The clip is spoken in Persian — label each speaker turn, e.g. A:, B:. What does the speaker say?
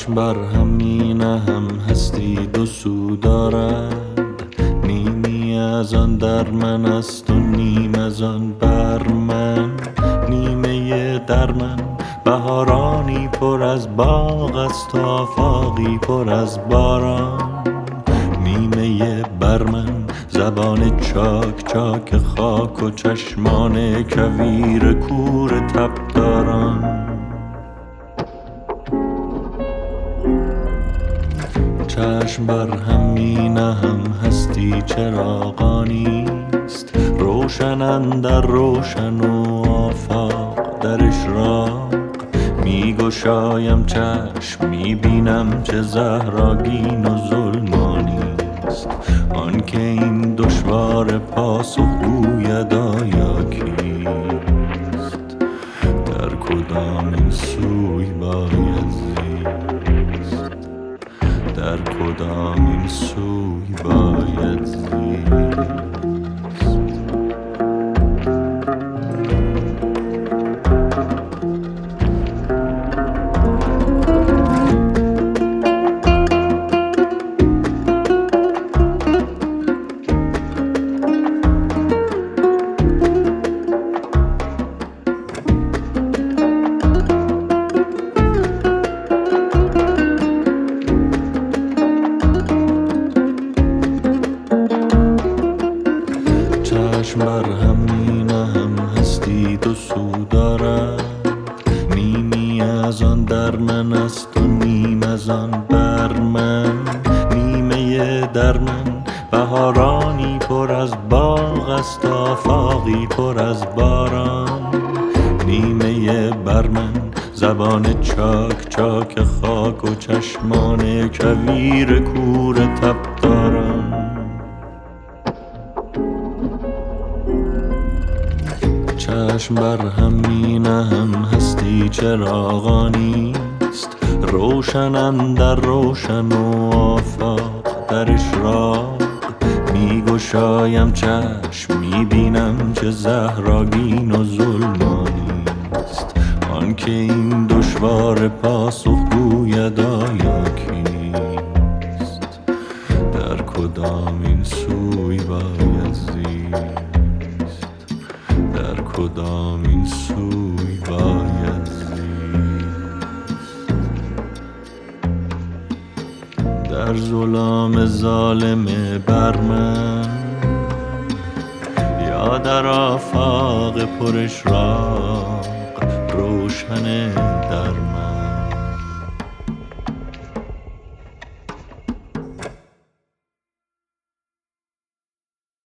A: چشم بر هم می نهم هستی دو سو دارد، نیمی از آن در من است و نیم از آن بر من. نیمه در من بهارانی پر از باغ است و آفاقی پر از باران. نیمه بر من زبان چاک چاک خاک و چشمان کویر کور تبداران. چشم بر هم می نهم هستی چراغانیست، روشن اندر روشن و آفاق در اشراق. می گشایم چشم می بینم چه زهراگین و ظلمانیست، آن که این دشوار پاسخ گوید آیا کیست. در کدام این سوی باید زیست، در کدام این سوی باید زیست. چشم بر هم می نهم هستی دو سو دارد، نیمی از آن در من است و نیم از آن بر من. نیمه در من بهارانی پر از باغ است و آفاقی پر از باران. نیمه بر من زبان چاک چاک خاک و چشمان کویر کور تبداران. چشم بر هم می نهم هستی چراغانیست، روشن اندر روشن و آفاق در اشراق. می گشایم چشم می بینم چه زهراگین و ظلمانیست، آن که این دشوار پاسخ گوید آیا کیست. در کدام این سوی باید زیست، در کدام این سوی باید زیست. در ظلام ظالم بر من یا در آفاق پر اشراق روشن در من.